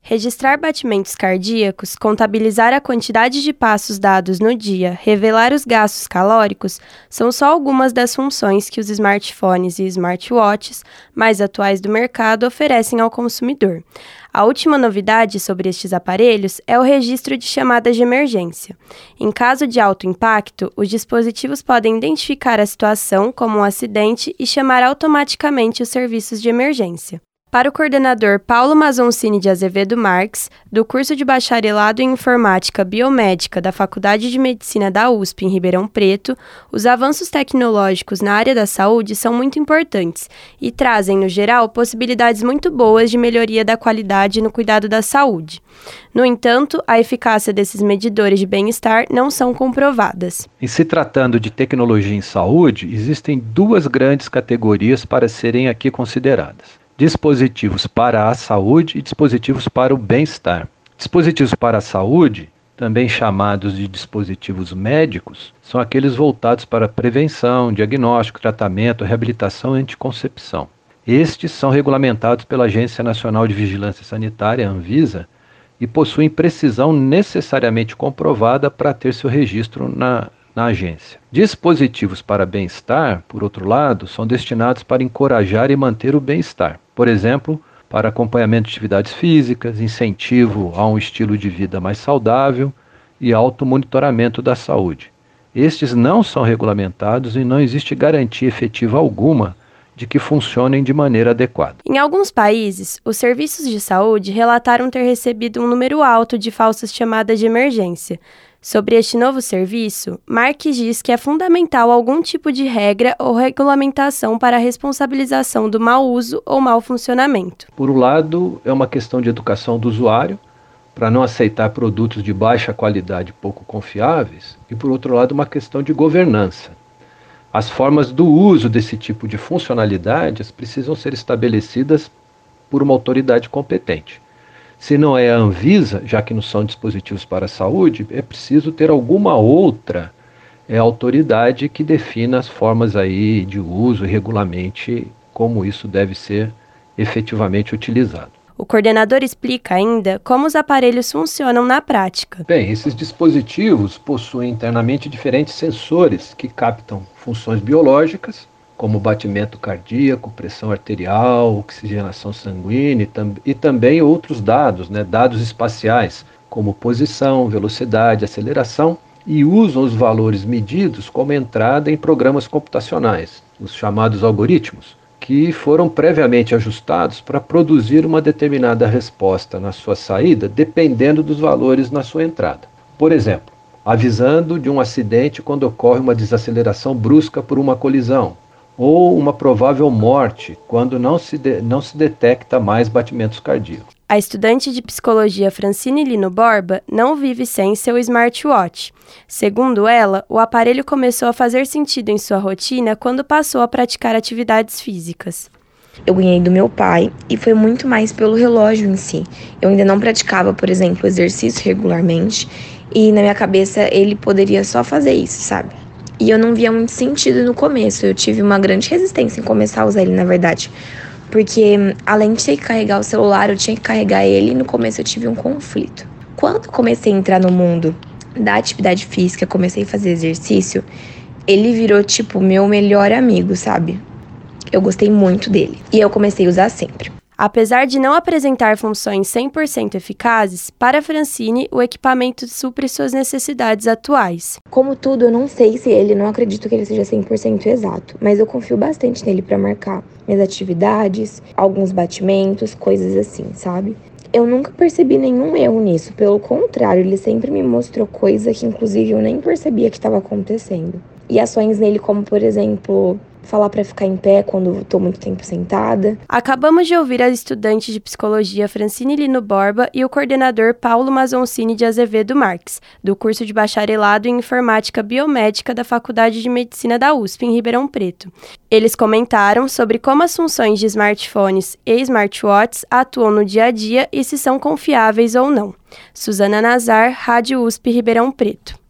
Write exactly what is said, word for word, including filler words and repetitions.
Registrar batimentos cardíacos, contabilizar a quantidade de passos dados no dia, revelar os gastos calóricos, são só algumas das funções que os smartphones e smartwatches mais atuais do mercado oferecem ao consumidor. A última novidade sobre estes aparelhos é o registro de chamadas de emergência. Em caso de alto impacto, os dispositivos podem identificar a situação como um acidente e chamar automaticamente os serviços de emergência. Para o coordenador Paulo Mazoncini de Azevedo Marques, do curso de Bacharelado em Informática Biomédica da Faculdade de Medicina da U S P em Ribeirão Preto, os avanços tecnológicos na área da saúde são muito importantes e trazem, no geral, possibilidades muito boas de melhoria da qualidade no cuidado da saúde. No entanto, a eficácia desses medidores de bem-estar não são comprovadas. Em se tratando de tecnologia em saúde, existem duas grandes categorias para serem aqui consideradas: dispositivos para a saúde e dispositivos para o bem-estar. Dispositivos para a saúde, também chamados de dispositivos médicos, são aqueles voltados para prevenção, diagnóstico, tratamento, reabilitação e anticoncepção. Estes são regulamentados pela Agência Nacional de Vigilância Sanitária, Anvisa, e possuem precisão necessariamente comprovada para ter seu registro na na agência. Dispositivos para bem-estar, por outro lado, são destinados para encorajar e manter o bem-estar. Por exemplo, para acompanhamento de atividades físicas, incentivo a um estilo de vida mais saudável e automonitoramento da saúde. Estes não são regulamentados e não existe garantia efetiva alguma de que funcionem de maneira adequada. Em alguns países, os serviços de saúde relataram ter recebido um número alto de falsas chamadas de emergência. Sobre este novo serviço, Marques diz que é fundamental algum tipo de regra ou regulamentação para a responsabilização do mau uso ou mau funcionamento. Por um lado, é uma questão de educação do usuário, para não aceitar produtos de baixa qualidade e pouco confiáveis, e por outro lado, uma questão de governança. As formas do uso desse tipo de funcionalidades precisam ser estabelecidas por uma autoridade competente. Se não é a Anvisa, já que não são dispositivos para a saúde, é preciso ter alguma outra é, autoridade que defina as formas aí de uso e regulamente como isso deve ser efetivamente utilizado. O coordenador explica ainda como os aparelhos funcionam na prática. Bem, esses dispositivos possuem internamente diferentes sensores que captam funções biológicas, como batimento cardíaco, pressão arterial, oxigenação sanguínea e, tam- e também outros dados, né, dados espaciais, como posição, velocidade, aceleração, e usam os valores medidos como entrada em programas computacionais, os chamados algoritmos, que foram previamente ajustados para produzir uma determinada resposta na sua saída, dependendo dos valores na sua entrada. Por exemplo, avisando de um acidente quando ocorre uma desaceleração brusca por uma colisão, ou uma provável morte quando não se, de, não se detecta mais batimentos cardíacos. A estudante de psicologia Francine Lino Borba não vive sem seu smartwatch. Segundo ela, o aparelho começou a fazer sentido em sua rotina quando passou a praticar atividades físicas. Eu ganhei do meu pai e foi muito mais pelo relógio em si. Eu ainda não praticava, por exemplo, exercício regularmente e na minha cabeça ele poderia só fazer isso, sabe? E eu não via muito sentido no começo, eu tive uma grande resistência em começar a usar ele, na verdade. Porque, além de ter que carregar o celular, eu tinha que carregar ele e no começo eu tive um conflito. Quando comecei a entrar no mundo da atividade física, comecei a fazer exercício, ele virou, tipo, meu melhor amigo, sabe? Eu gostei muito dele e eu comecei a usar sempre. Apesar de não apresentar funções cem por cento eficazes, para Francine, o equipamento supre suas necessidades atuais. Como tudo, eu não sei se ele, não acredito que ele seja cem por cento exato, mas eu confio bastante nele para marcar minhas atividades, alguns batimentos, coisas assim, sabe? Eu nunca percebi nenhum erro nisso, pelo contrário, ele sempre me mostrou coisa que inclusive eu nem percebia que estava acontecendo. E ações nele como, por exemplo, falar para ficar em pé quando estou muito tempo sentada. Acabamos de ouvir a estudante de psicologia Francine Lino Borba e o coordenador Paulo Mazoncini de Azevedo Marques, do curso de Bacharelado em Informática Biomédica da Faculdade de Medicina da U S P em Ribeirão Preto. Eles comentaram sobre como as funções de smartphones e smartwatches atuam no dia a dia e se são confiáveis ou não. Suzana Nazar, Rádio U S P Ribeirão Preto.